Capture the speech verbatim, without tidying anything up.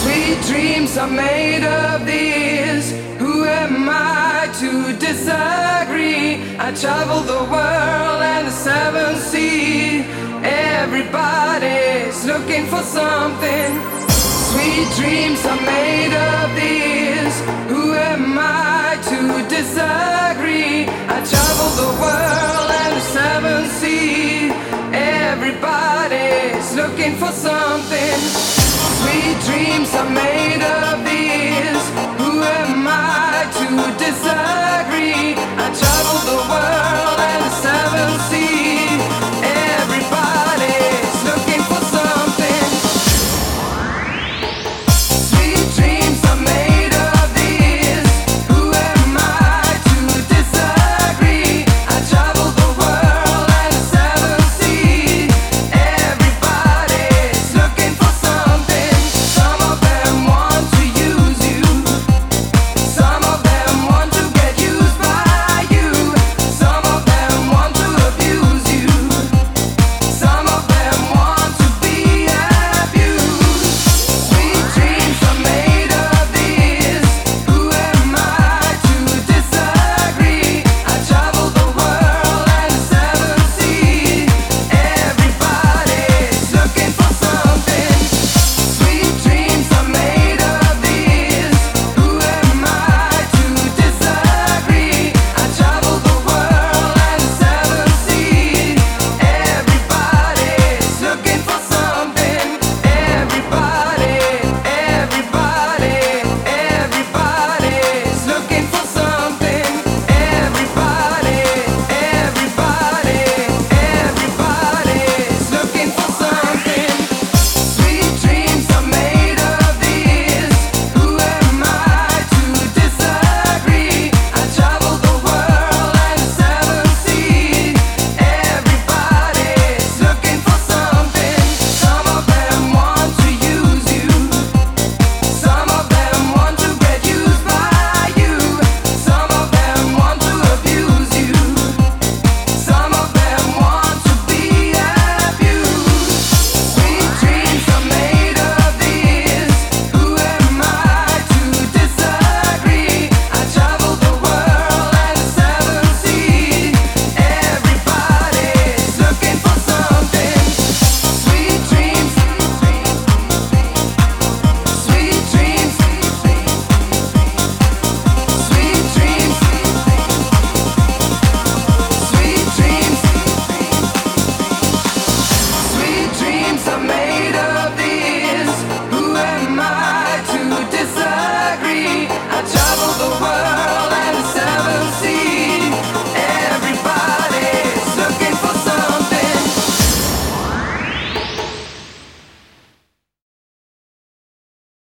Sweet dreams are made of these. Who am I to disagree? I travel the world and the seven seas. Everybody's looking for something. Sweet dreams are made of these. Who am I to disagree? I travel the world and the seven seas. Everybody's looking for something. Sweet dreams are made